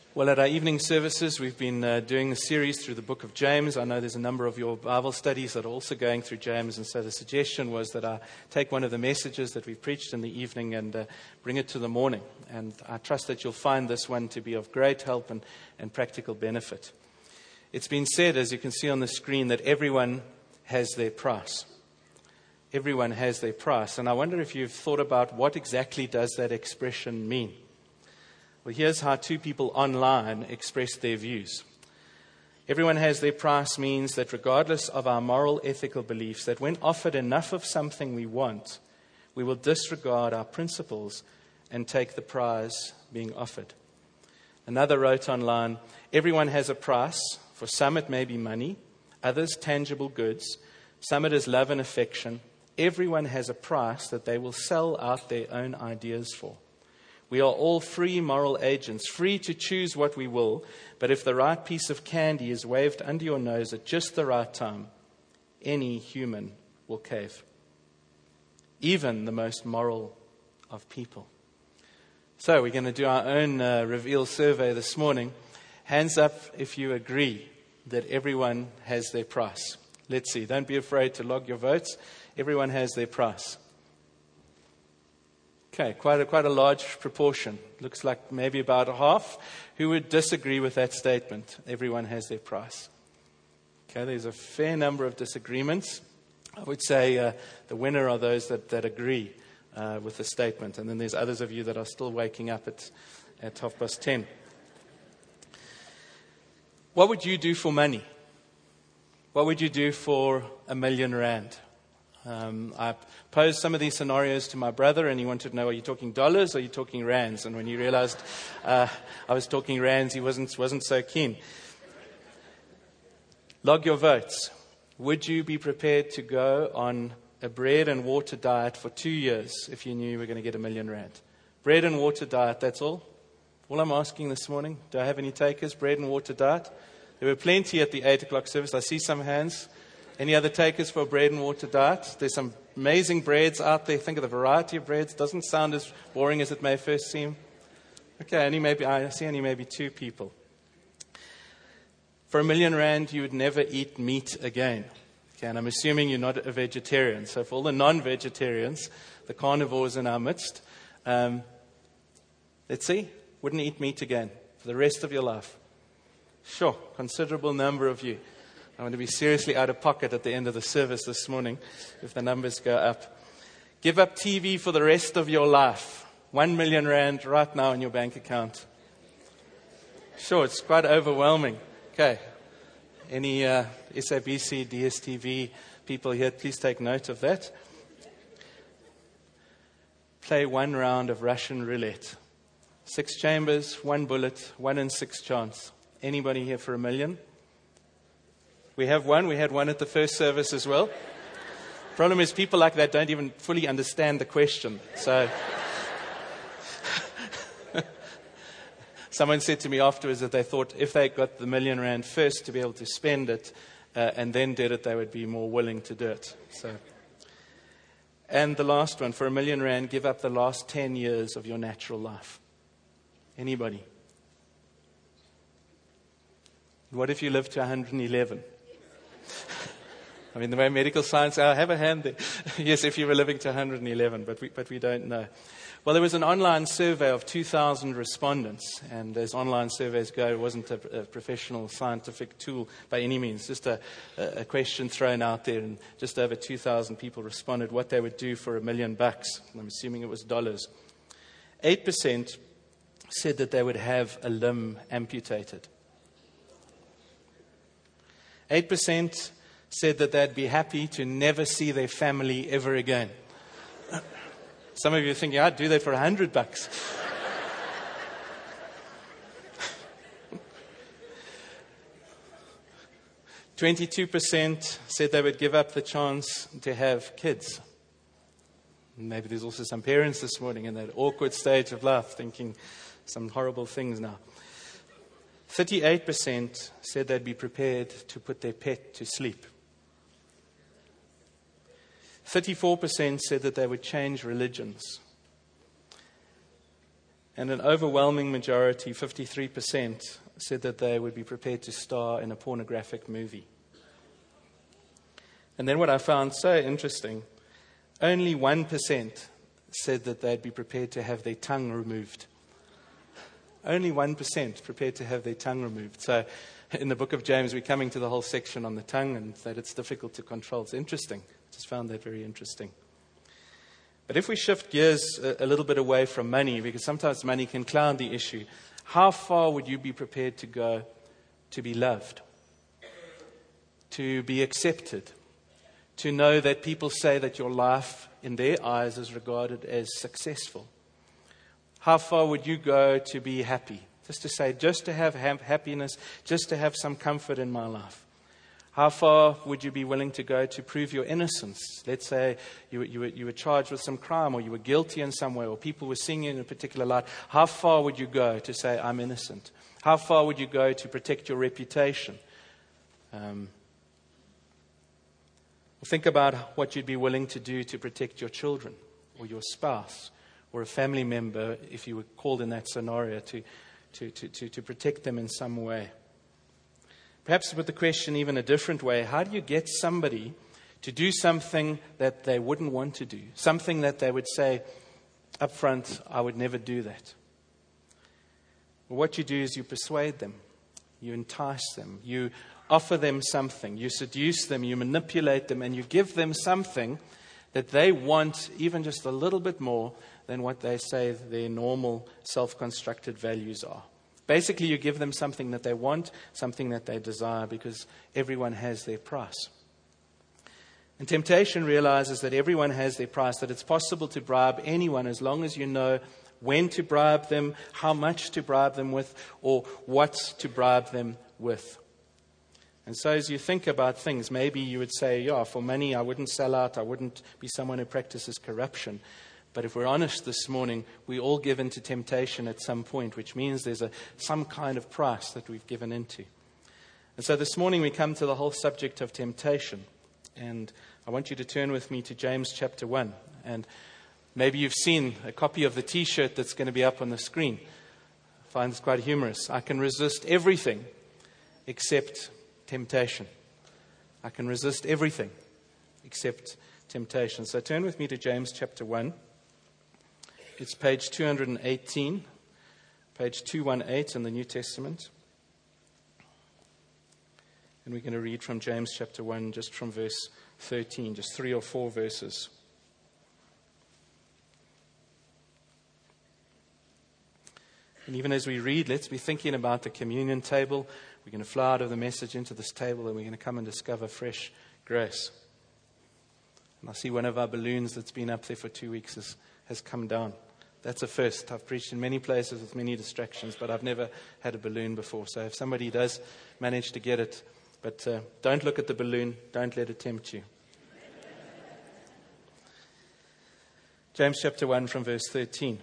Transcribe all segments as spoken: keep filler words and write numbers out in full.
Well, at our evening services, we've been uh, doing a series through the book of James. I know there's a number of your Bible studies that are also going through James, and so the suggestion was that I take one of the messages that we've preached in the evening and uh, bring it to the morning. And I trust that you'll find this one to be of great help and, and practical benefit. It's been said, as you can see on the screen, that everyone has their price. Everyone has their price. And I wonder if you've thought about what exactly does that expression mean. Well, here's how two people online express their views. Everyone has their price means that regardless of our moral, ethical beliefs, that when offered enough of something we want, we will disregard our principles and take the prize being offered. Another wrote online, everyone has a price. For some it may be money, others tangible goods, some it is love and affection. Everyone has a price that they will sell out their own ideas for. We are all free moral agents, free to choose what we will, but if the right piece of candy is waved under your nose at just the right time, any human will cave. Even the most moral of people. So we're going to do our own uh, reveal survey this morning. Hands up if you agree that everyone has their price. Let's see. Don't be afraid to log your votes. Everyone has their price. Okay, quite a, quite a large proportion. Looks like maybe about a half who would disagree with that statement. Everyone has their price. Okay, there's a fair number of disagreements. I would say uh, the winner are those that, that agree uh, with the statement. And then there's others of you that are still waking up at, at half past ten. What would you do for money? What would you do for a million rand? Um, I posed some of these scenarios to my brother, and he wanted to know, are you talking dollars or are you talking rands? And when he realized uh, I was talking rands, he wasn't, wasn't so keen. Log your votes. Would you be prepared to go on a bread and water diet for two years if you knew you were going to get a million rand? Bread and water diet, that's all? All I'm asking this morning. Do I have any takers? Bread and water diet? There were plenty at the eight o'clock service. I see some hands. Any other takers for a bread and water diet? There's some amazing breads out there. Think of the variety of breads. Doesn't sound as boring as it may first seem. Okay, only maybe I see only maybe two people. For a million rand, you would never eat meat again. Okay, and I'm assuming you're not a vegetarian. So for all the non-vegetarians, the carnivores in our midst, um, let's see, wouldn't eat meat again for the rest of your life. Sure, considerable number of you. I want to be seriously out of pocket at the end of the service this morning if the numbers go up. Give up T V for the rest of your life. One million rand right now in your bank account. Sure, it's quite overwhelming. Okay. Any uh, S A B C, D S T V people here, please take note of that. Play one round of Russian roulette. Six chambers, one bullet, one in six chance. Anybody here for a million? We have one. We had one at the first service as well. Problem is, people like that don't even fully understand the question. So, someone said to me afterwards that they thought if they got the million rand first to be able to spend it uh, and then did it, they would be more willing to do it. So, and the last one, for a million rand, give up the last ten years of your natural life. Anybody? What if you live to one hundred eleven? I mean, the way medical science, I have a hand there. Yes, if you were living to one hundred eleven, but we, but we don't know. Well, there was an online survey of two thousand respondents, and as online surveys go, it wasn't a, a professional scientific tool by any means, just a, a question thrown out there, and just over two thousand people responded what they would do for a million bucks. I'm assuming it was dollars. eight percent said that they would have a limb amputated. eight percent said that they'd be happy to never see their family ever again. Some of you are thinking, I'd do that for a hundred bucks. twenty-two percent said they would give up the chance to have kids. Maybe there's also some parents this morning in that awkward stage of life thinking some horrible things now. thirty-eight percent said they'd be prepared to put their pet to sleep. thirty-four percent said that they would change religions. And an overwhelming majority, fifty-three percent, said that they would be prepared to star in a pornographic movie. And then what I found so interesting, only one percent said that they'd be prepared to have their tongue removed. Only one percent prepared to have their tongue removed. So in the book of James, we're coming to the whole section on the tongue and that it's difficult to control. It's interesting. I just found that very interesting. But if we shift gears a, a little bit away from money, because sometimes money can cloud the issue, how far would you be prepared to go to be loved, to be accepted, to know that people say that your life in their eyes is regarded as successful? How far would you go to be happy? Just to say, just to have ha- happiness, just to have some comfort in my life. How far would you be willing to go to prove your innocence? Let's say you, you, were, you were charged with some crime, or you were guilty in some way, or people were seeing you in a particular light. How far would you go to say, I'm innocent? How far would you go to protect your reputation? Um, think about what you'd be willing to do to protect your children, or your spouse, or a family member, if you were called in that scenario, to, to, to, to, to protect them in some way. Perhaps put the question even a different way. How do you get somebody to do something that they wouldn't want to do? Something that they would say, up front, I would never do that. Well, what you do is you persuade them. You entice them. You offer them something. You seduce them. You manipulate them. And you give them something that they want even just a little bit more than what they say their normal self-constructed values are. Basically, you give them something that they want, something that they desire, because everyone has their price. And temptation realizes that everyone has their price, that it's possible to bribe anyone as long as you know when to bribe them, how much to bribe them with, or what to bribe them with. And so as you think about things, maybe you would say, yeah, for money I wouldn't sell out, I wouldn't be someone who practices corruption. But if we're honest this morning, we all give into temptation at some point, which means there's a some kind of price that we've given into. And so this morning we come to the whole subject of temptation. And I want you to turn with me to James chapter one. And maybe you've seen a copy of the T-shirt that's going to be up on the screen. I find this quite humorous. I can resist everything except temptation. I can resist everything except temptation. So turn with me to James chapter one. It's page two hundred eighteen, page two eighteen in the New Testament. And we're going to read from James chapter one, just from verse thirteen, just three or four verses. And even as we read, let's be thinking about the communion table. We're going to fly out of the message into this table, and we're going to come and discover fresh grace. And I see one of our balloons that's been up there for two weeks has, has come down. That's a first. I've preached in many places with many distractions, but I've never had a balloon before. So if somebody does manage to get it, but uh, don't look at the balloon. Don't let it tempt you. James chapter one from verse thirteen.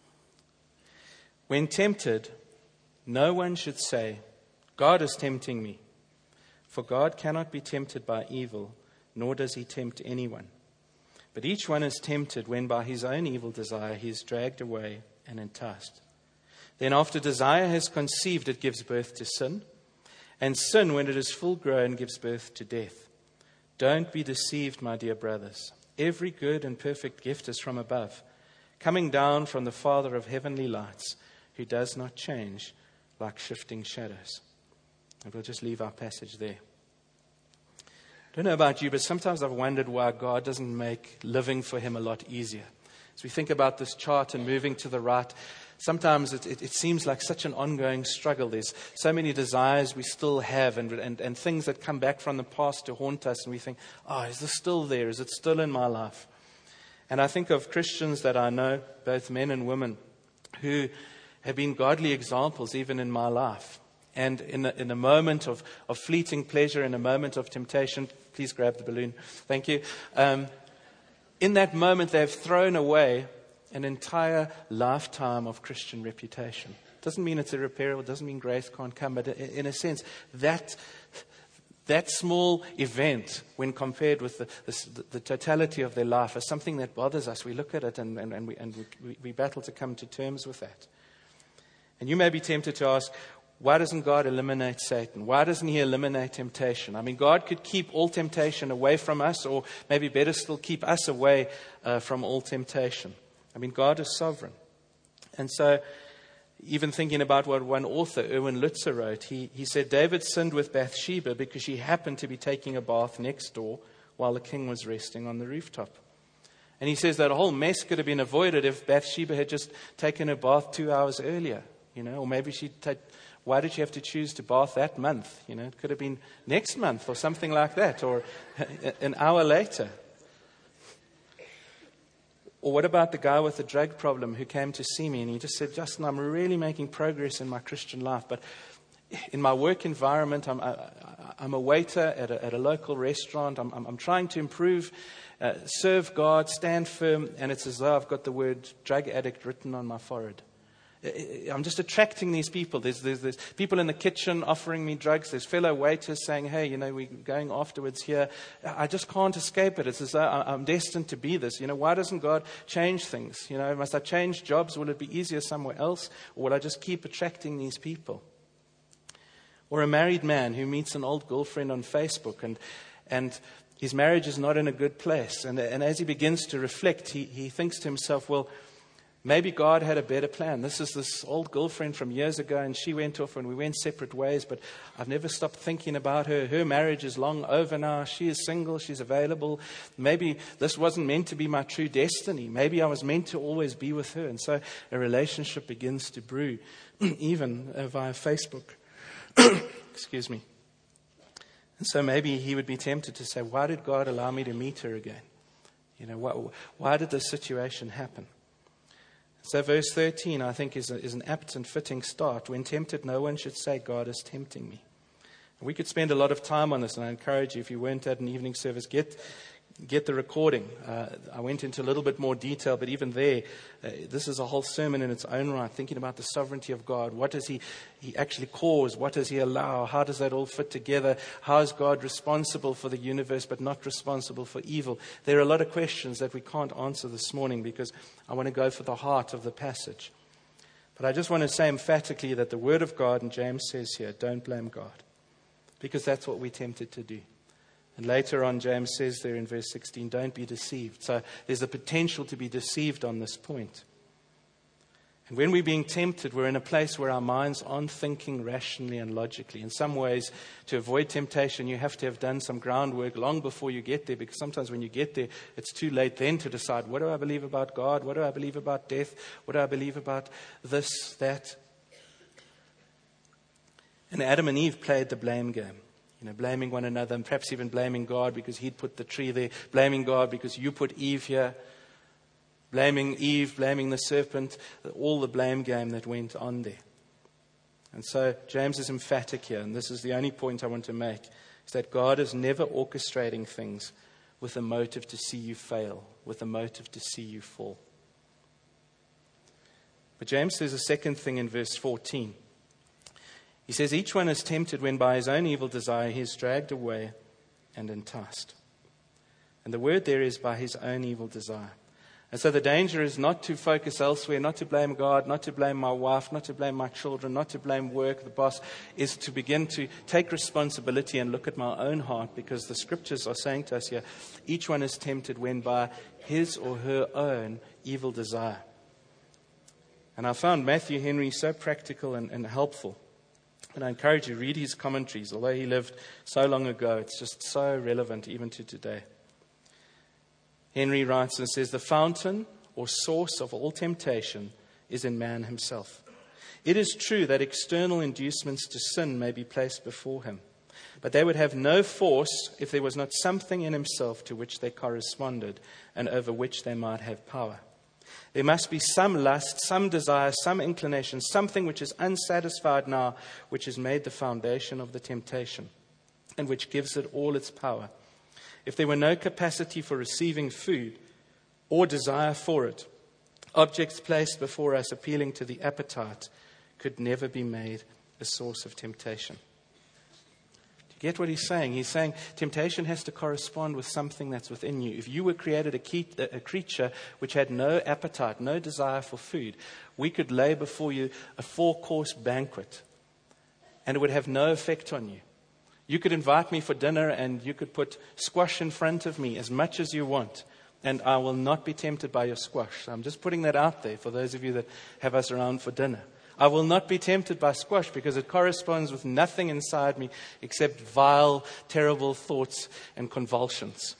When tempted, no one should say, God is tempting me. For God cannot be tempted by evil, nor does he tempt anyone. But each one is tempted when by his own evil desire he is dragged away and enticed. Then after desire has conceived, it gives birth to sin. And sin, when it is full grown, gives birth to death. Don't be deceived, my dear brothers. Every good and perfect gift is from above, coming down from the Father of heavenly lights, who does not change like shifting shadows. And we'll just leave our passage there. I don't know about you, but sometimes I've wondered why God doesn't make living for him a lot easier. As we think about this chart and moving to the right, sometimes it, it, it seems like such an ongoing struggle. There's so many desires we still have and, and, and things that come back from the past to haunt us. And we think, oh, is this still there? Is it still in my life? And I think of Christians that I know, both men and women, who have been godly examples even in my life. And in a, in a moment of, of fleeting pleasure, in a moment of temptation, please grab the balloon. Thank you. Um, in that moment, they've thrown away an entire lifetime of Christian reputation. Doesn't mean it's irreparable. Doesn't mean grace can't come. But in a sense, that that small event, when compared with the, the, the totality of their life, is something that bothers us. We look at it and, and, and, we, and we, we battle to come to terms with that. And you may be tempted to ask, why doesn't God eliminate Satan? Why doesn't he eliminate temptation? I mean, God could keep all temptation away from us, or maybe better still, keep us away uh, from all temptation. I mean, God is sovereign. And so, even thinking about what one author, Erwin Lutzer, wrote, he, he said, David sinned with Bathsheba because she happened to be taking a bath next door while the king was resting on the rooftop. And he says that a whole mess could have been avoided if Bathsheba had just taken her bath two hours earlier. You know, or maybe she'd take, why did she have to choose to bath that month? You know, it could have been next month or something like that, or an hour later. Or what about the guy with the drug problem who came to see me and he just said, Justin, I'm really making progress in my Christian life, but in my work environment, I'm, I, I'm a waiter at a, at a local restaurant. I'm, I'm, I'm trying to improve, uh, serve God, stand firm, and it's as though I've got the word drug addict written on my forehead. I'm just attracting these people. There's, there's, there's people in the kitchen offering me drugs. There's fellow waiters saying, hey, you know, we're going afterwards here. I just can't escape it. It's as though I'm destined to be this. You know, why doesn't God change things? You know, must I change jobs? Will it be easier somewhere else? Or will I just keep attracting these people? Or a married man who meets an old girlfriend on Facebook and and his marriage is not in a good place. And, and as he begins to reflect, he, he thinks to himself, well, maybe God had a better plan. This is this old girlfriend from years ago, and she went off and we went separate ways, but I've never stopped thinking about her. Her marriage is long over now. She is single. She's available. Maybe this wasn't meant to be my true destiny. Maybe I was meant to always be with her. And so a relationship begins to brew, even uh, via Facebook. Excuse me. And so maybe he would be tempted to say, why did God allow me to meet her again? You know, why, why did this situation happen? So verse thirteen, I think, is, a, is an apt and fitting start. When tempted, no one should say, God is tempting me. And we could spend a lot of time on this, and I encourage you, if you weren't at an evening service, get get the recording. Uh, I went into a little bit more detail, but even there, uh, this is a whole sermon in its own right, thinking about the sovereignty of God. What does he, he actually cause? What does he allow? How does that all fit together? How is God responsible for the universe but not responsible for evil? There are a lot of questions that we can't answer this morning because I want to go for the heart of the passage. But I just want to say emphatically that the Word of God, and James says here, don't blame God, because that's what we're tempted to do. And later on, James says there in verse sixteen, don't be deceived. So there's a potential to be deceived on this point. And when we're being tempted, we're in a place where our minds aren't thinking rationally and logically. In some ways, to avoid temptation, you have to have done some groundwork long before you get there, because sometimes when you get there, it's too late then to decide, what do I believe about God? What do I believe about death? What do I believe about this, that? And Adam and Eve played the blame game. You know, blaming one another, and perhaps even blaming God because he'd put the tree there, blaming God because you put Eve here, blaming Eve, blaming the serpent, all the blame game that went on there. And so James is emphatic here, and this is the only point I want to make, is that God is never orchestrating things with a motive to see you fail, with a motive to see you fall. But James says a second thing in verse fourteen. He says, each one is tempted when by his own evil desire he is dragged away and enticed. And the word there is by his own evil desire. And so the danger is not to focus elsewhere, not to blame God, not to blame my wife, not to blame my children, not to blame work, the boss, is to begin to take responsibility and look at my own heart, because the scriptures are saying to us here, each one is tempted when by his or her own evil desire. And I found Matthew Henry so practical and, and helpful. And I encourage you, read his commentaries. Although he lived so long ago, it's just so relevant even to today. Henry writes and says, the fountain or source of all temptation is in man himself. It is true that external inducements to sin may be placed before him, but they would have no force if there was not something in himself to which they corresponded and over which they might have power. There must be some lust, some desire, some inclination, something which is unsatisfied now, which has made the foundation of the temptation and which gives it all its power. If there were no capacity for receiving food or desire for it, objects placed before us appealing to the appetite could never be made a source of temptation. Do you get what he's saying? He's saying temptation has to correspond with something that's within you. If you were created a, key, a creature which had no appetite, no desire for food, we could lay before you a four-course banquet and it would have no effect on you. You could invite me for dinner and you could put squash in front of me as much as you want, and I will not be tempted by your squash. I'm just putting that out there for those of you that have us around for dinner. I will not be tempted by squash because it corresponds with nothing inside me except vile, terrible thoughts and convulsions.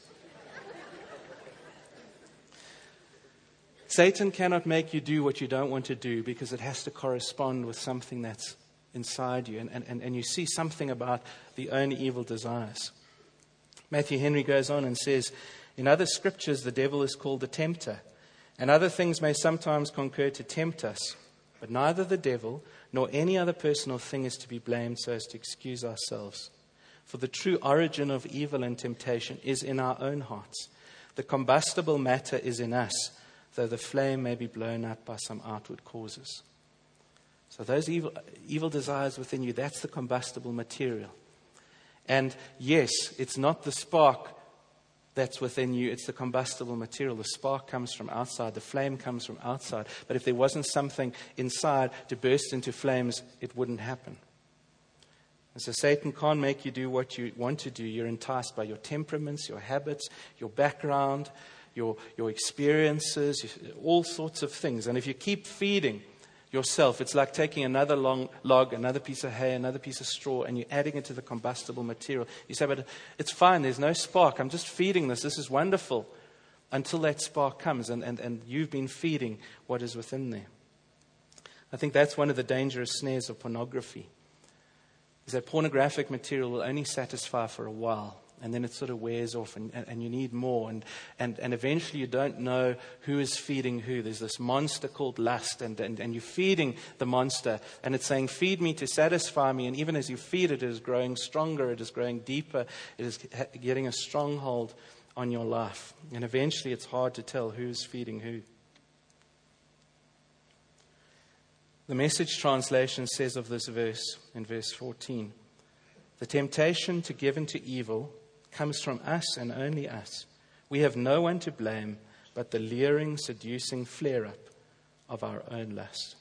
Satan cannot make you do what you don't want to do because it has to correspond with something that's inside you. And, and, and you see something about the own evil desires. Matthew Henry goes on and says, in other scriptures, the devil is called the tempter. And other things may sometimes concur to tempt us. But neither the devil nor any other person or thing is to be blamed so as to excuse ourselves. For the true origin of evil and temptation is in our own hearts. The combustible matter is in us, though the flame may be blown up by some outward causes. So those evil, evil desires within you, that's the combustible material. And yes, it's not the spark that's within you, it's the combustible material. The spark comes from outside, the flame comes from outside. But if there wasn't something inside to burst into flames, it wouldn't happen. And so Satan can't make you do what you want to do. You're enticed by your temperaments, your habits, your background, your, your experiences, all sorts of things. And if you keep feeding yourself, it's like taking another long log, another piece of hay, another piece of straw, and you're adding it to the combustible material. You say, but it's fine, there's no spark. I'm just feeding this. This is wonderful. Until that spark comes, and, and, and you've been feeding what is within there. I think that's one of the dangerous snares of pornography, is that pornographic material will only satisfy for a while. And then it sort of wears off and, and you need more. And, and, and eventually you don't know who is feeding who. There's this monster called lust. And, and, and you're feeding the monster. And it's saying, feed me to satisfy me. And even as you feed it, it is growing stronger. It is growing deeper. It is getting a stronghold on your life. And eventually it's hard to tell who's feeding who. The Message translation says of this verse in verse fourteen, the temptation to give into evil comes from us and only us. We have no one to blame but the leering, seducing flare-up of our own lust.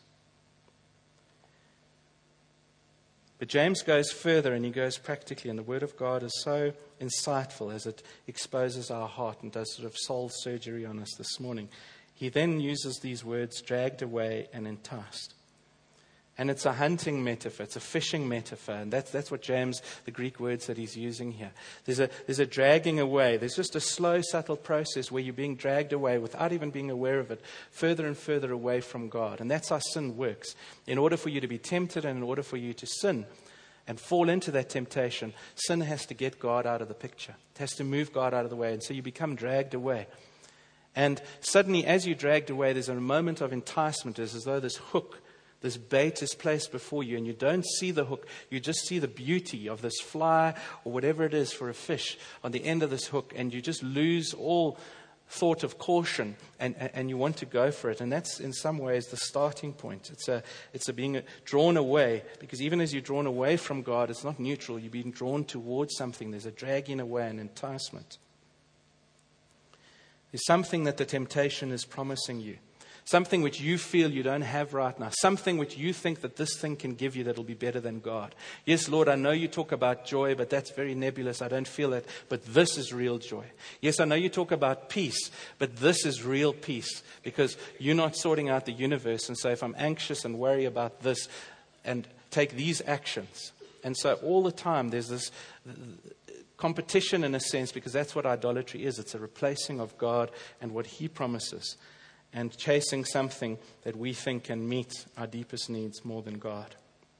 But James goes further and he goes practically, and the Word of God is so insightful as it exposes our heart and does sort of soul surgery on us this morning. He then uses these words, dragged away and enticed. And it's a hunting metaphor, it's a fishing metaphor, and that's that's what James, the Greek words that he's using here. There's a there's a dragging away. There's just a slow, subtle process where you're being dragged away without even being aware of it, further and further away from God. And that's how sin works. In order for you to be tempted and in order for you to sin and fall into that temptation, sin has to get God out of the picture. It has to move God out of the way, and so you become dragged away. And suddenly, as you're dragged away, there's a moment of enticement. It's as though this hook, this bait is placed before you, and you don't see the hook. You just see the beauty of this fly or whatever it is for a fish on the end of this hook, and you just lose all thought of caution, and, and you want to go for it. And that's in some ways the starting point. It's a, it's a being drawn away, because even as you're drawn away from God, it's not neutral. You're being drawn towards something. There's a dragging away, an enticement. There's something that the temptation is promising you. Something which you feel you don't have right now. Something which you think that this thing can give you that will be better than God. Yes, Lord, I know you talk about joy, but that's very nebulous. I don't feel it. But this is real joy. Yes, I know you talk about peace, but this is real peace. Because you're not sorting out the universe. And so if I'm anxious and worry about this and take these actions. And so all the time there's this competition in a sense, because that's what idolatry is. It's a replacing of God and what He promises, and chasing something that we think can meet our deepest needs more than God.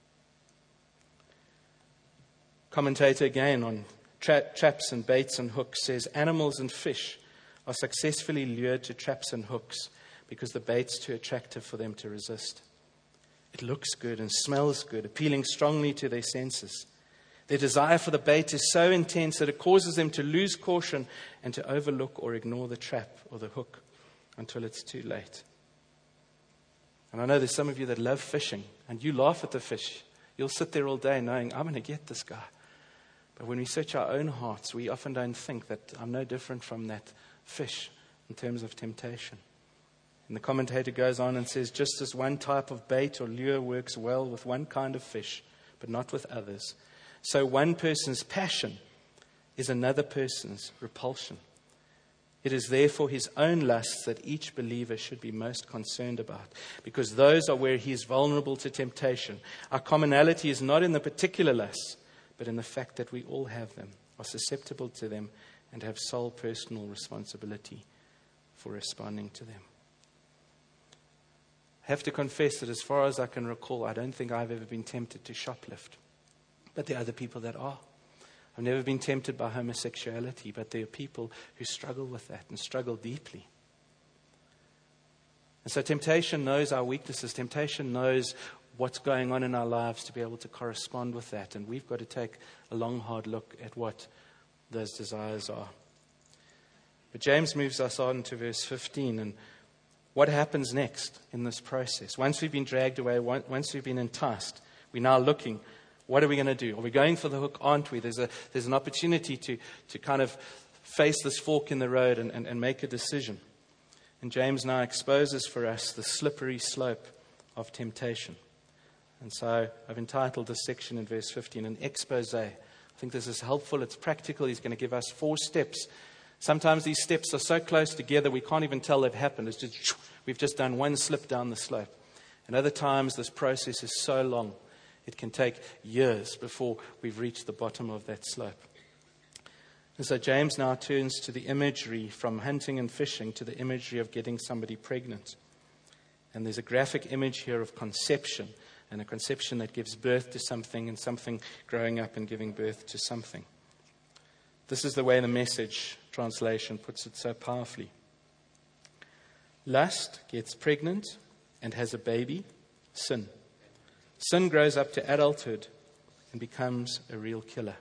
Commentator again on tra- traps and baits and hooks says, animals and fish are successfully lured to traps and hooks because the bait's too attractive for them to resist. It looks good and smells good, appealing strongly to their senses. Their desire for the bait is so intense that it causes them to lose caution and to overlook or ignore the trap or the hook until it's too late. And I know there's some of you that love fishing, and you laugh at the fish. You'll sit there all day knowing, I'm going to get this guy. But when we search our own hearts, we often don't think that I'm no different from that fish in terms of temptation. And the commentator goes on and says, just as one type of bait or lure works well with one kind of fish, but not with others, so one person's passion is another person's repulsion. It is therefore his own lusts that each believer should be most concerned about, because those are where he is vulnerable to temptation. Our commonality is not in the particular lusts, but in the fact that we all have them, are susceptible to them, and have sole personal responsibility for responding to them. I have to confess that as far as I can recall, I don't think I've ever been tempted to shoplift. But there are other people that are. I've never been tempted by homosexuality, but there are people who struggle with that and struggle deeply. And so temptation knows our weaknesses. Temptation knows what's going on in our lives to be able to correspond with that. And we've got to take a long, hard look at what those desires are. But James moves us on to verse fifteen. And what happens next in this process? Once we've been dragged away, once we've been enticed, we're now looking, what are we going to do? Are we going for the hook, aren't we? There's a there's an opportunity to, to kind of face this fork in the road and, and, and make a decision. And James now exposes for us the slippery slope of temptation. And so I've entitled this section in verse fifteen, an expose. I think this is helpful. It's practical. He's going to give us four steps. Sometimes these steps are so close together we can't even tell they've happened. It's just, we've just done one slip down the slope. And other times this process is so long, it can take years before we've reached the bottom of that slope. And so James now turns to the imagery from hunting and fishing to the imagery of getting somebody pregnant. And there's a graphic image here of conception, and a conception that gives birth to something, and something growing up and giving birth to something. This is the way the Message translation puts it so powerfully. Lust gets pregnant and has a baby, sin. Sin grows up to adulthood and becomes a real killer.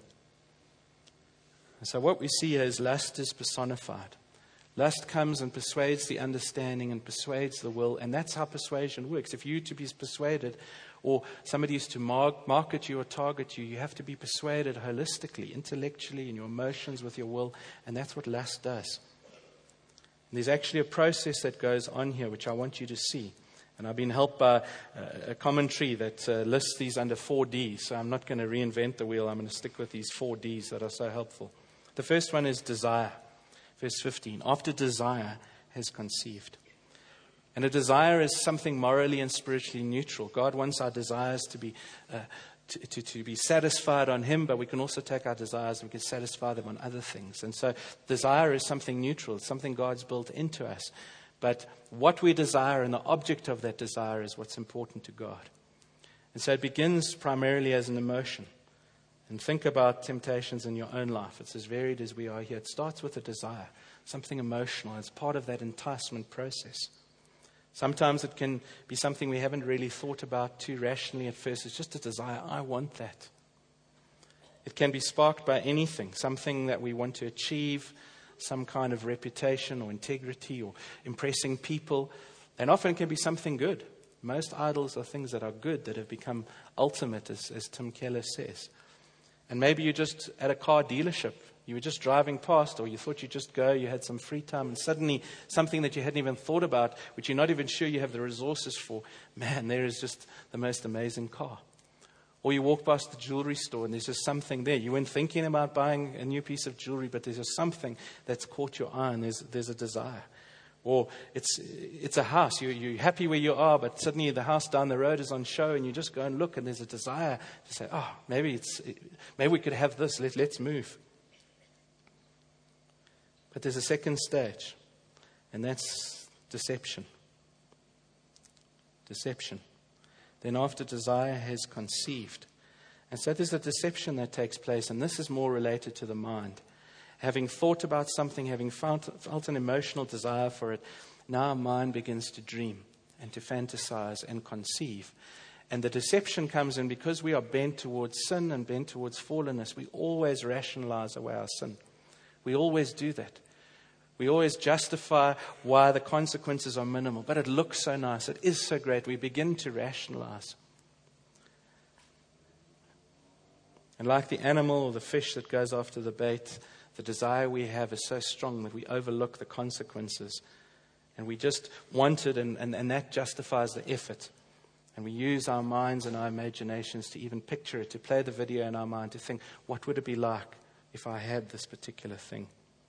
And so what we see here is lust is personified. Lust comes and persuades the understanding and persuades the will, and that's how persuasion works. If you to be persuaded, or somebody is to market you or target you, you have to be persuaded holistically, intellectually, in your emotions, with your will, and that's what lust does. And there's actually a process that goes on here, which I want you to see. And I've been helped by a commentary that uh, lists these under four Ds, so I'm not going to reinvent the wheel. I'm going to stick with these four Ds that are so helpful. The first one is desire. Verse fifteen, after desire has conceived. And a desire is something morally and spiritually neutral. God wants our desires to be uh, to, to, to be satisfied on Him, but we can also take our desires and we can satisfy them on other things. And so desire is something neutral. It's something God's built into us. But what we desire and the object of that desire is what's important to God. And so it begins primarily as an emotion. And think about temptations in your own life. It's as varied as we are here. It starts with a desire, something emotional. It's part of that enticement process. Sometimes it can be something we haven't really thought about too rationally at first. It's just a desire. I want that. It can be sparked by anything, something that we want to achieve, some kind of reputation or integrity or impressing people. And often it can be something good. Most idols are things that are good, that have become ultimate, as, as Tim Keller says. And maybe you're just at a car dealership. You were just driving past, or you thought you'd just go, you had some free time, and suddenly something that you hadn't even thought about, which you're not even sure you have the resources for, man, there is just the most amazing car. Or you walk past the jewelry store and there's just something there. You weren't thinking about buying a new piece of jewelry, but there's just something that's caught your eye and there's, there's a desire. Or it's it's a house. You, you're happy where you are, but suddenly the house down the road is on show and you just go and look and there's a desire to say, oh, maybe it's maybe we could have this. Let, let's move. But there's a second stage, and that's deception. Deception. Then after desire has conceived. And so there's a deception that takes place, and this is more related to the mind. Having thought about something, having felt, felt an emotional desire for it, now our mind begins to dream and to fantasize and conceive. And the deception comes in because we are bent towards sin and bent towards fallenness. We always rationalize away our sin. We always do that. We always justify why the consequences are minimal. But it looks so nice. It is so great. We begin to rationalize. And like the animal or the fish that goes after the bait, the desire we have is so strong that we overlook the consequences. And we just want it, and, and, and that justifies the effort. And we use our minds and our imaginations to even picture it, to play the video in our mind, to think, what would it be like if I had this particular thing?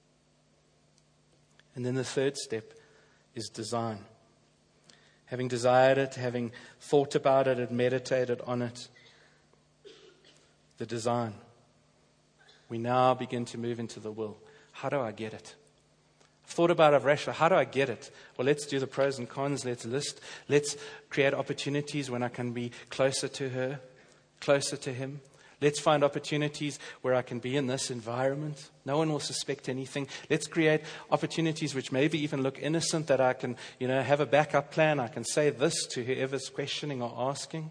And then the third step is design. Having desired it, having thought about it and meditated on it, the design. We now begin to move into the will. How do I get it? I've thought about it, I've rationalized. How do I get it? Well, let's do the pros and cons. Let's list. Let's create opportunities when I can be closer to her, closer to him. Let's find opportunities where I can be in this environment. No one will suspect anything. Let's create opportunities which maybe even look innocent, that I can, you know, have a backup plan. I can say this to whoever's questioning or asking.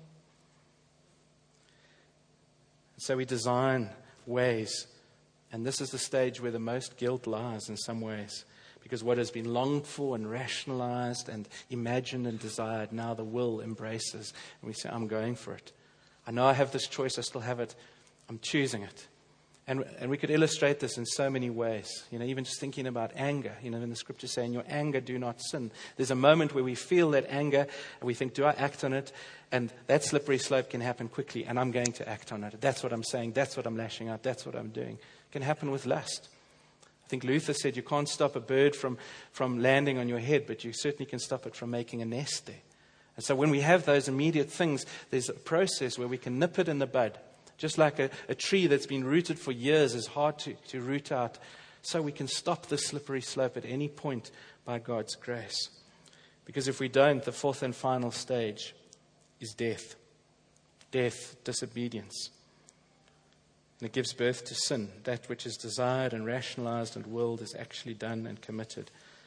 So we design ways. And this is the stage where the most guilt lies in some ways. Because what has been longed for and rationalized and imagined and desired, now the will embraces. And we say, I'm going for it. I know I have this choice. I still have it. I'm choosing it. And and we could illustrate this in so many ways. You know, even just thinking about anger. You know, in the scripture saying, your anger, do not sin. There's a moment where we feel that anger and we think, do I act on it? And that slippery slope can happen quickly. And I'm going to act on it. That's what I'm saying. That's what I'm lashing out. That's what I'm doing. It can happen with lust. I think Luther said you can't stop a bird from, from landing on your head, but you certainly can stop it from making a nest there. And so when we have those immediate things, there's a process where we can nip it in the bud. Just like a, a tree that's been rooted for years is hard to, to root out. So we can stop the slippery slope at any point by God's grace. Because if we don't, the fourth and final stage is death. Death, disobedience. And it gives birth to sin. That which is desired and rationalized and willed is actually done and committed.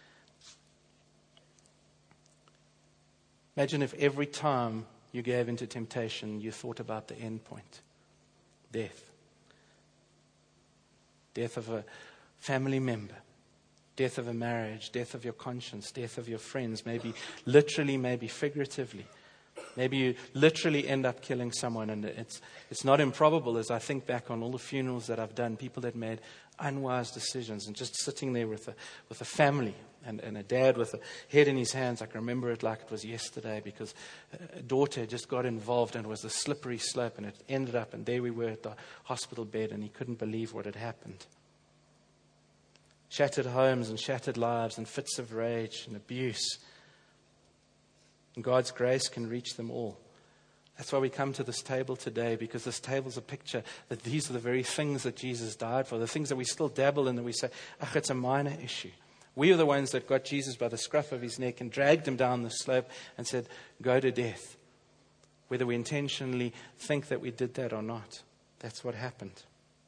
Imagine if every time you gave into temptation, you thought about the end point. Death. Death of a family member. Death of a marriage. Death of your conscience. Death of your friends. Maybe literally, maybe figuratively. Maybe you literally end up killing someone. And it's it's not improbable, as I think back on all the funerals that I've done, people that made unwise decisions and just sitting there with a, with a family. And, and a dad with a head in his hands. I can remember it like it was yesterday, because a daughter just got involved and it was a slippery slope, and it ended up, and there we were at the hospital bed, and he couldn't believe what had happened. Shattered homes and shattered lives and fits of rage and abuse. And God's grace can reach them all. That's why we come to this table today, because this table's a picture that these are the very things that Jesus died for, the things that we still dabble in, that we say, ach, it's a minor issue. We are the ones that got Jesus by the scruff of his neck and dragged him down the slope and said, go to death. Whether we intentionally think that we did that or not, that's what happened.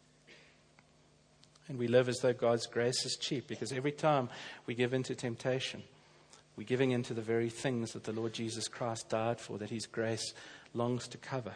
And we live as though God's grace is cheap, because every time we give in to temptation, we're giving in to the very things that the Lord Jesus Christ died for, that his grace longs to cover.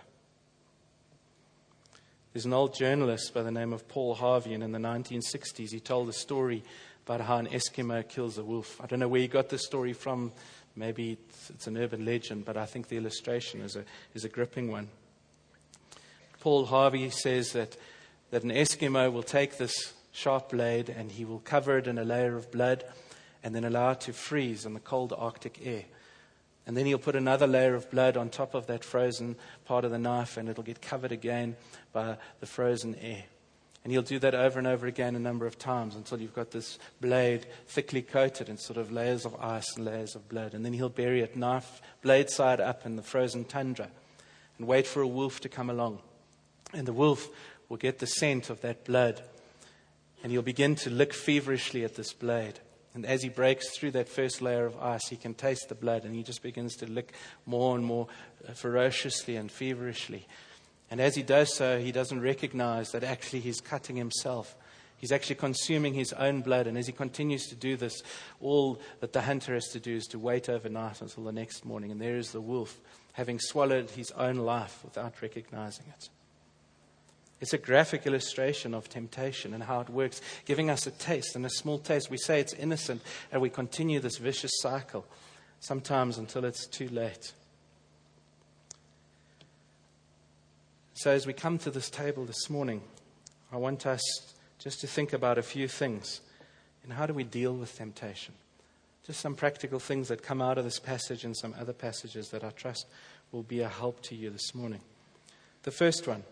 There's an old journalist by the name of Paul Harvey, and in the nineteen sixties he told a story about how an Eskimo kills a wolf. I don't know where he got this story from. Maybe it's, it's an urban legend, but I think the illustration is a is a gripping one. Paul Harvey says that, that an Eskimo will take this sharp blade and he will cover it in a layer of blood and then allow it to freeze in the cold Arctic air. And then he'll put another layer of blood on top of that frozen part of the knife, and it'll get covered again by the frozen air. And he'll do that over and over again a number of times until you've got this blade thickly coated in sort of layers of ice and layers of blood. And then he'll bury it knife, blade side up in the frozen tundra and wait for a wolf to come along. And the wolf will get the scent of that blood, and he'll begin to lick feverishly at this blade. And as he breaks through that first layer of ice, he can taste the blood, and he just begins to lick more and more ferociously and feverishly. And as he does so, he doesn't recognize that actually he's cutting himself. He's actually consuming his own blood. And as he continues to do this, all that the hunter has to do is to wait overnight until the next morning. And there is the wolf, having swallowed his own life without recognizing it. It's a graphic illustration of temptation and how it works, giving us a taste, and a small taste. We say it's innocent, and we continue this vicious cycle, sometimes until it's too late. So as we come to this table this morning, I want us just to think about a few things. And how do we deal with temptation? Just some practical things that come out of this passage and some other passages that I trust will be a help to you this morning. The first one,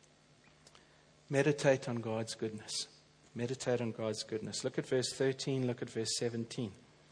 meditate on God's goodness. Meditate on God's goodness. Look at verse thirteen, look at verse seventeen.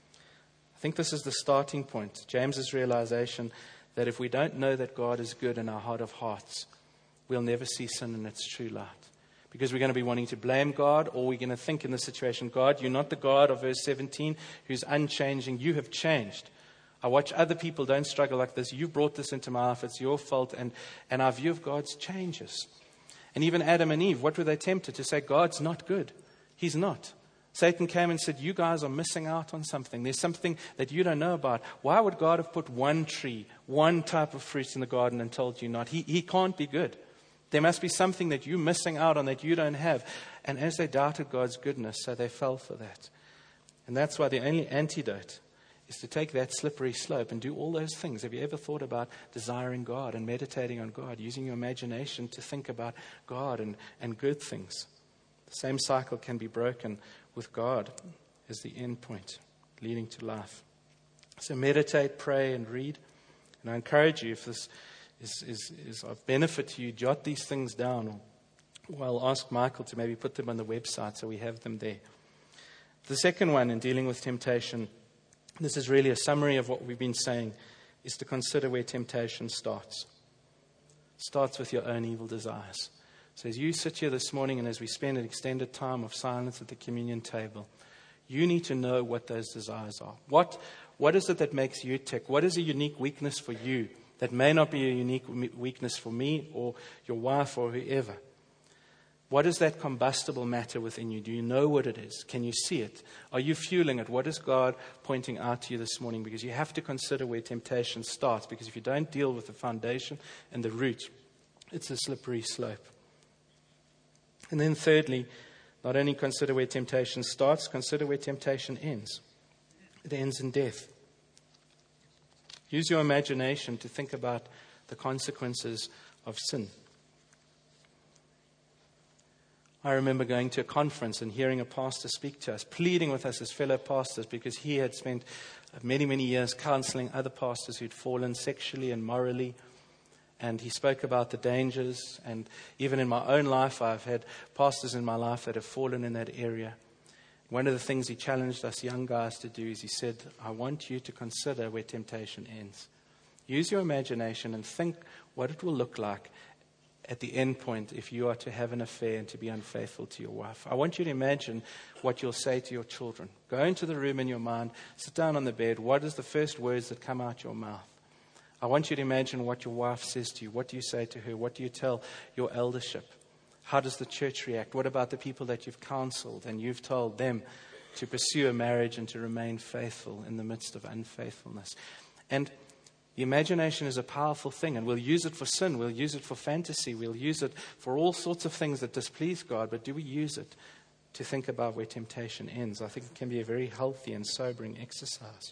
I think this is the starting point. James's realization that if we don't know that God is good in our heart of hearts, we'll never see sin in its true light. Because we're going to be wanting to blame God, or we're going to think in this situation, God, you're not the God of verse seventeen who's unchanging. You have changed. I watch other people don't struggle like this. You brought this into my life. It's your fault. And, and our view of God's changes. And even Adam and Eve, what were they tempted to say? God's not good. He's not. Satan came and said, you guys are missing out on something. There's something that you don't know about. Why would God have put one tree, one type of fruit in the garden and told you not? He, he can't be good. There must be something that you're missing out on that you don't have. And as they doubted God's goodness, so they fell for that. And that's why the only antidote is to take that slippery slope and do all those things. Have you ever thought about desiring God and meditating on God, using your imagination to think about God and, and good things? The same cycle can be broken with God as the end point, leading to life. So meditate, pray, and read. And I encourage you, if this is, is, is of benefit to you, jot these things down. Or, or I'll ask Michael to maybe put them on the website so we have them there. The second one in dealing with temptation, this is really a summary of what we've been saying, is to consider where temptation starts. It starts with your own evil desires. So as you sit here this morning and as we spend an extended time of silence at the communion table, you need to know what those desires are. What, what is it that makes you tick? What is a unique weakness for you that may not be a unique weakness for me or your wife or whoever? What is that combustible matter within you? Do you know what it is? Can you see it? Are you fueling it? What is God pointing out to you this morning? Because you have to consider where temptation starts. Because if you don't deal with the foundation and the root, it's a slippery slope. And then thirdly, not only consider where temptation starts, consider where temptation ends. It ends in death. Use your imagination to think about the consequences of sin. I remember going to a conference and hearing a pastor speak to us, pleading with us as fellow pastors because he had spent many, many years counseling other pastors who'd fallen sexually and morally. And he spoke about the dangers. And even in my own life, I've had pastors in my life that have fallen in that area. One of the things he challenged us young guys to do is he said, I want you to consider where temptation ends. Use your imagination and think what it will look like at the end point if you are to have an affair and to be unfaithful to your wife. I want you to imagine what you'll say to your children. Go into the room in your mind, sit down on the bed. What is the first words that come out your mouth? I want you to imagine what your wife says to you. What do you say to her? What do you tell your eldership? How does the church react? What about the people that you've counseled and you've told them to pursue a marriage and to remain faithful in the midst of unfaithfulness? And the imagination is a powerful thing, and we'll use it for sin. We'll use it for fantasy. We'll use it for all sorts of things that displease God. But do we use it to think about where temptation ends? I think it can be a very healthy and sobering exercise.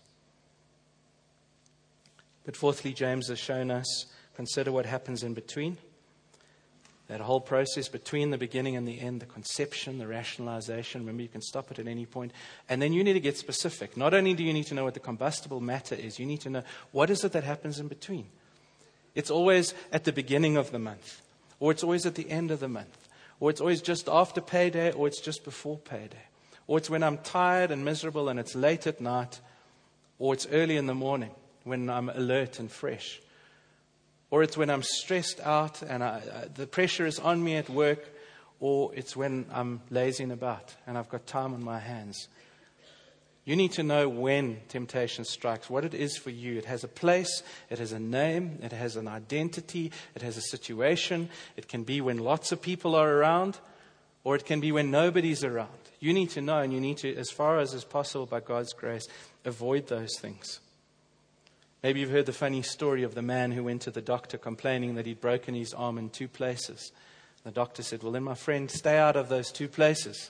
But fourthly, James has shown us, consider what happens in between. That whole process between the beginning and the end, the conception, the rationalization. Remember, you can stop it at any point. And then you need to get specific. Not only do you need to know what the combustible matter is, you need to know what is it that happens in between. It's always at the beginning of the month, or it's always at the end of the month, or it's always just after payday, or it's just before payday, or it's when I'm tired and miserable and it's late at night, or it's early in the morning when I'm alert and fresh. Or it's when I'm stressed out and I, I, the pressure is on me at work. Or it's when I'm lazing about and I've got time on my hands. You need to know when temptation strikes, what it is for you. It has a place, it has a name, it has an identity, it has a situation. It can be when lots of people are around, or it can be when nobody's around. You need to know, and you need to, as far as is possible by God's grace, avoid those things. Maybe you've heard the funny story of the man who went to the doctor complaining that he'd broken his arm in two places. The doctor said, well, then, my friend, stay out of those two places.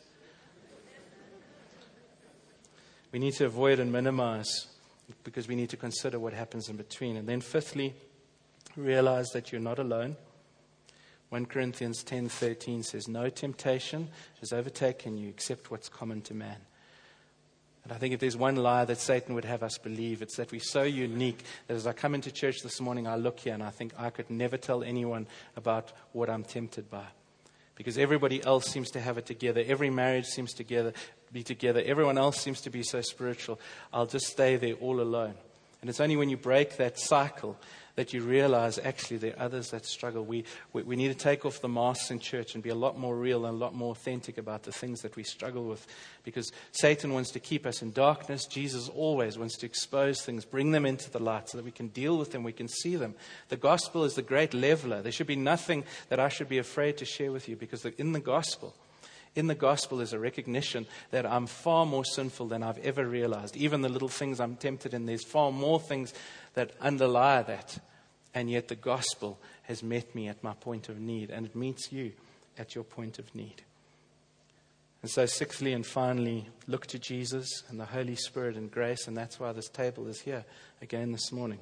We need to avoid and minimize because we need to consider what happens in between. And then fifthly, realize that you're not alone. First Corinthians ten thirteen says, no temptation has overtaken you except what's common to man. And I think if there's one lie that Satan would have us believe, it's that we're so unique that as I come into church this morning, I look here and I think I could never tell anyone about what I'm tempted by. Because everybody else seems to have it together. Every marriage seems to be together. Everyone else seems to be so spiritual. I'll just stay there all alone. And it's only when you break that cycle that you realize actually there are others that struggle. We, we we need to take off the masks in church and be a lot more real and a lot more authentic about the things that we struggle with. Because Satan wants to keep us in darkness. Jesus always wants to expose things, bring them into the light so that we can deal with them, we can see them. The gospel is the great leveler. There should be nothing that I should be afraid to share with you, because in the gospel, In the gospel is a recognition that I'm far more sinful than I've ever realized. Even the little things I'm tempted in, there's far more things that underlie that. And yet the gospel has met me at my point of need, and it meets you at your point of need. And so sixthly and finally, look to Jesus and the Holy Spirit and grace, and that's why this table is here again this morning.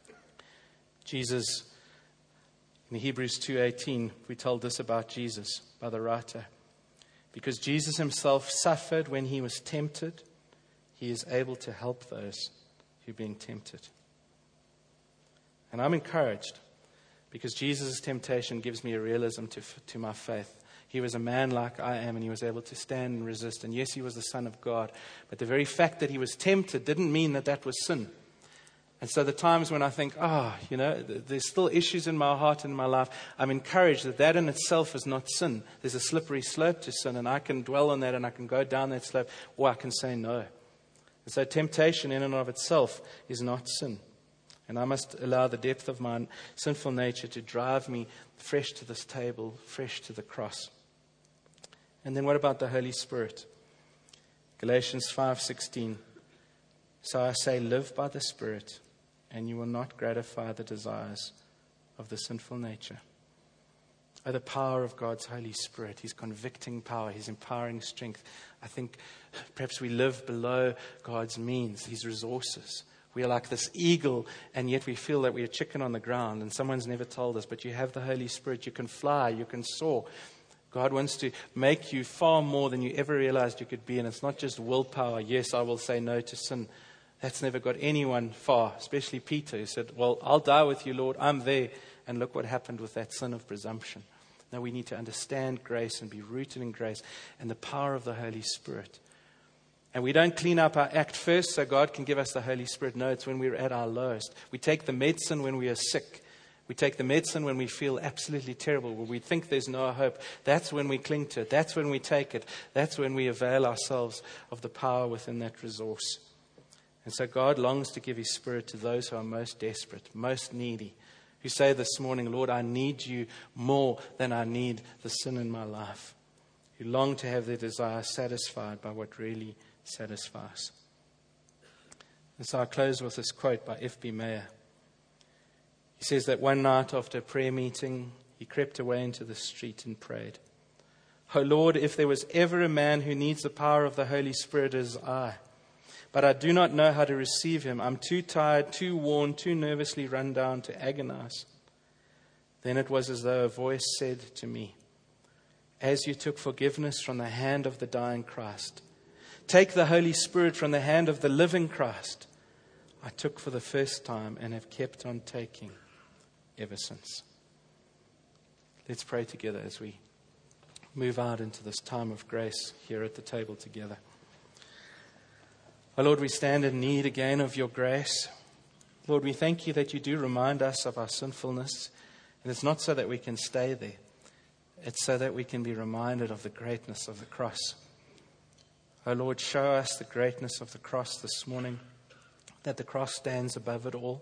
Jesus, in Hebrews two eighteen, we told this about Jesus by the writer. Because Jesus himself suffered when he was tempted, he is able to help those who are being tempted. And I'm encouraged because Jesus' temptation gives me a realism to, to my faith. He was a man like I am, and he was able to stand and resist. And yes, he was the Son of God. But the very fact that he was tempted didn't mean that that was sin. And so the times when I think, oh, you know, there's still issues in my heart and in my life, I'm encouraged that that in itself is not sin. There's a slippery slope to sin, and I can dwell on that and I can go down that slope, or I can say no. And so temptation in and of itself is not sin. And I must allow the depth of my sinful nature to drive me fresh to this table, fresh to the cross. And then what about the Holy Spirit? Galatians five sixteen. So I say, live by the Spirit, and you will not gratify the desires of the sinful nature. Oh, the power of God's Holy Spirit, His convicting power, His empowering strength. I think perhaps we live below God's means, His resources. We are like this eagle, and yet we feel that we're a chicken on the ground, and someone's never told us, but you have the Holy Spirit, you can fly, you can soar. God wants to make you far more than you ever realized you could be, and it's not just willpower. Yes, I will say no to sin. That's never got anyone far, especially Peter, who said, well, I'll die with you, Lord. I'm there. And look what happened with that sin of presumption. Now we need to understand grace and be rooted in grace and the power of the Holy Spirit. And we don't clean up our act first so God can give us the Holy Spirit. No, it's when we're at our lowest. We take the medicine when we are sick. We take the medicine when we feel absolutely terrible, when we think there's no hope. That's when we cling to it. That's when we take it. That's when we avail ourselves of the power within that resource. And so God longs to give His Spirit to those who are most desperate, most needy, who say this morning, Lord, I need you more than I need the sin in my life, who long to have their desire satisfied by what really satisfies. And so I close with this quote by F B Meyer. He says that one night after a prayer meeting, he crept away into the street and prayed, Oh Lord, if there was ever a man who needs the power of the Holy Spirit as I, but I do not know how to receive him. I'm too tired, too worn, too nervously run down to agonize. Then it was as though a voice said to me, as you took forgiveness from the hand of the dying Christ, take the Holy Spirit from the hand of the living Christ. I took for the first time and have kept on taking ever since. Let's pray together as we move out into this time of grace here at the table together. Oh Lord, we stand in need again of your grace. Lord, we thank you that you do remind us of our sinfulness. And it's not so that we can stay there. It's so that we can be reminded of the greatness of the cross. Oh Lord, show us the greatness of the cross this morning, that the cross stands above it all.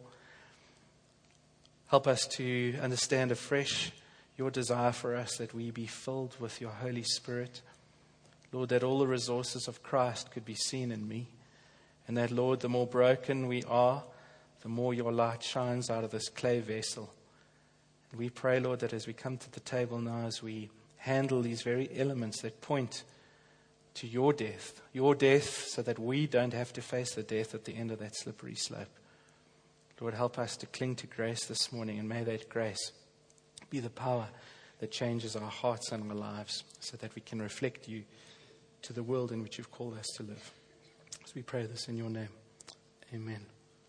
Help us to understand afresh your desire for us, that we be filled with your Holy Spirit. Lord, that all the resources of Christ could be seen in me. And that, Lord, the more broken we are, the more your light shines out of this clay vessel. And we pray, Lord, that as we come to the table now, as we handle these very elements that point to your death, your death so that we don't have to face the death at the end of that slippery slope. Lord, help us to cling to grace this morning, and may that grace be the power that changes our hearts and our lives so that we can reflect you to the world in which you've called us to live. As we pray this in your name, amen.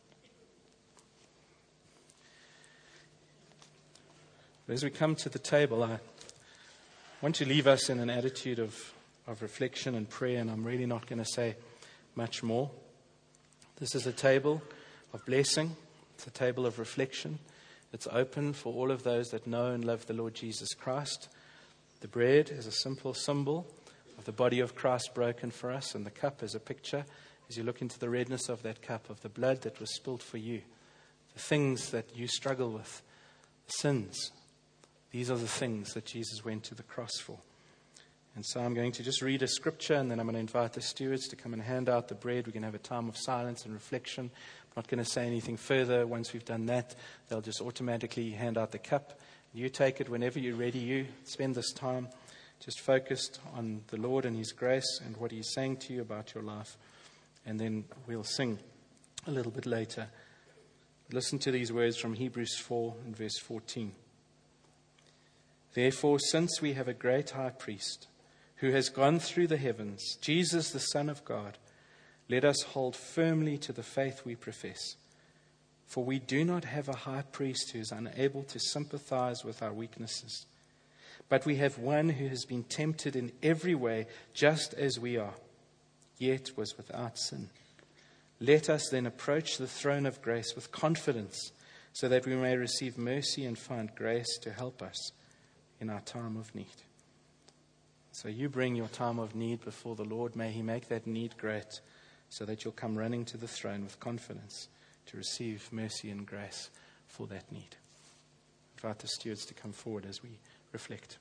As we come to the table, I want to leave us in an attitude of, of reflection and prayer, and I'm really not going to say much more. This is a table of blessing. It's a table of reflection. It's open for all of those that know and love the Lord Jesus Christ. The bread is a simple symbol of the body of Christ broken for us, and the cup is a picture, as you look into the redness of that cup, of the blood that was spilled for you, the things that you struggle with, the sins. These are the things that Jesus went to the cross for. And so I'm going to just read a scripture, and then I'm going to invite the stewards to come and hand out the bread. We're going to have a time of silence and reflection. I'm not going to say anything further. Once we've done that, they'll just automatically hand out the cup. You take it whenever you're ready. You spend this time just focused on the Lord and His grace and what He's saying to you about your life. And then we'll sing a little bit later. Listen to these words from Hebrews four and verse fourteen. Therefore, since we have a great high priest who has gone through the heavens, Jesus, the Son of God, let us hold firmly to the faith we profess. For we do not have a high priest who is unable to sympathize with our weaknesses, but we have one who has been tempted in every way, just as we are, yet was without sin. Let us then approach the throne of grace with confidence, so that we may receive mercy and find grace to help us in our time of need. So you bring your time of need before the Lord. May He make that need great, so that you'll come running to the throne with confidence to receive mercy and grace for that need. I invite the stewards to come forward as we reflect.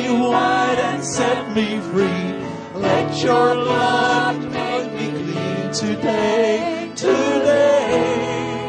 me white and set me free. Let your blood make me clean today, today.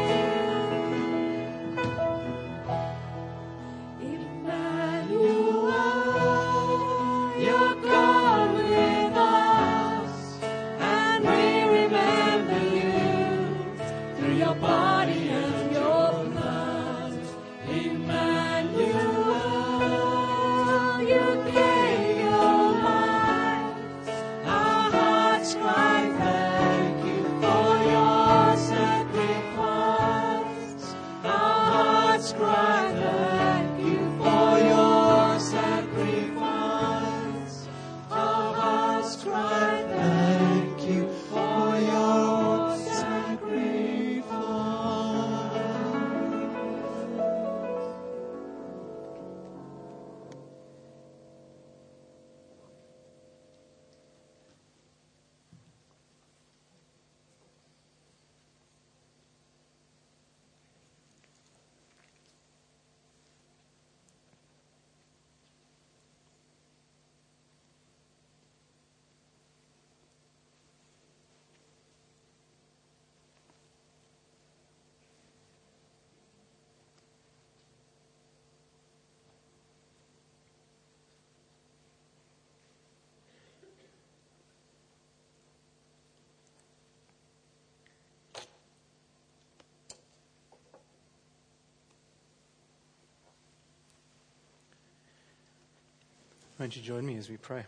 Won't you join me as we pray?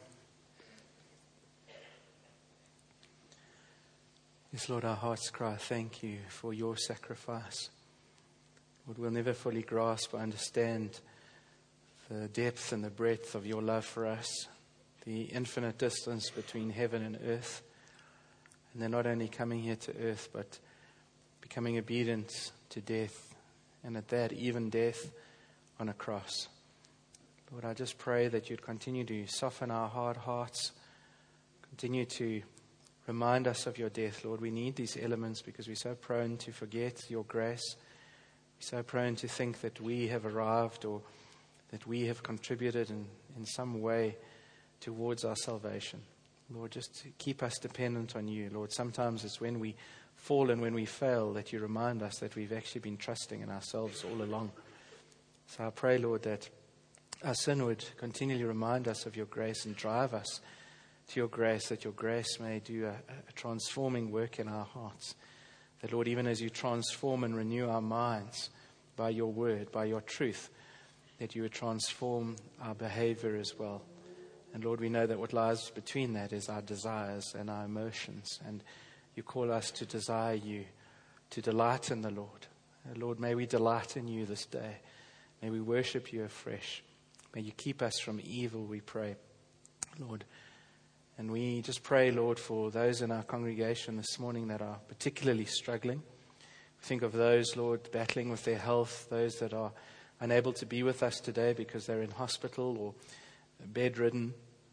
Yes, Lord, our hearts cry, thank you for your sacrifice. Lord, we'll never fully grasp or understand the depth and the breadth of your love for us, the infinite distance between heaven and earth, and then not only coming here to earth, but becoming obedient to death, and at that, even death on a cross. Lord, I just pray that you'd continue to soften our hard hearts, continue to remind us of your death, Lord. We need these elements because we're so prone to forget your grace. We're so prone to think that we have arrived or that we have contributed in, in some way towards our salvation. Lord, just keep us dependent on you. Lord, sometimes it's when we fall and when we fail that you remind us that we've actually been trusting in ourselves all along. So I pray, Lord, that our sin would continually remind us of your grace and drive us to your grace, that your grace may do a, a transforming work in our hearts. That, Lord, even as you transform and renew our minds by your word, by your truth, that you would transform our behavior as well. And, Lord, we know that what lies between that is our desires and our emotions. And you call us to desire you, to delight in the Lord. And, Lord, may we delight in you this day. May we worship you afresh. May you keep us from evil, we pray, Lord. And we just pray, Lord, for those in our congregation this morning that are particularly struggling. We think of those, Lord, battling with their health, those that are unable to be with us today because they're in hospital or bedridden.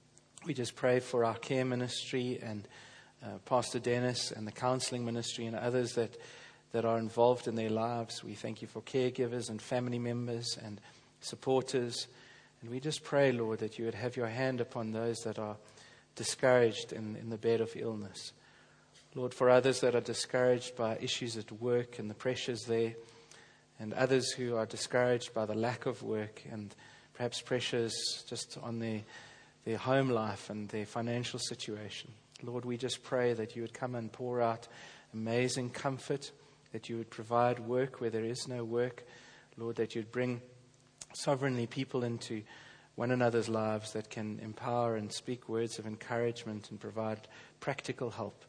We just pray for our care ministry and uh, Pastor Dennis and the counseling ministry and others that, that are involved in their lives. We thank you for caregivers and family members and supporters. And we just pray, Lord, that you would have your hand upon those that are discouraged in, in the bed of illness. Lord, for others that are discouraged by issues at work and the pressures there, and others who are discouraged by the lack of work and perhaps pressures just on their, their home life and their financial situation. Lord, we just pray that you would come and pour out amazing comfort, that you would provide work where there is no work. Lord, that you'd bring sovereignly people into one another's lives that can empower and speak words of encouragement and provide practical help.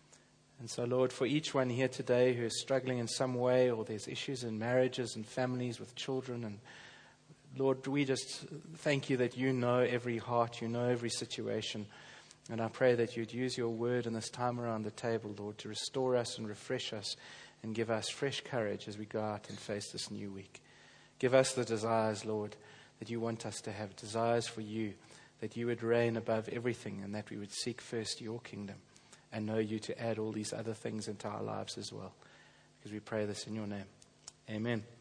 And so, Lord, for each one here today who is struggling in some way, or there's issues in marriages and families with children, and Lord, we just thank you that you know every heart, you know every situation. And I pray that you'd use your word in this time around the table, Lord, to restore us and refresh us and give us fresh courage as we go out and face this new week. Give us the desires, Lord, that you want us to have, desires for you, that you would reign above everything and that we would seek first your kingdom and know you to add all these other things into our lives as well. Because we pray this in your name. Amen.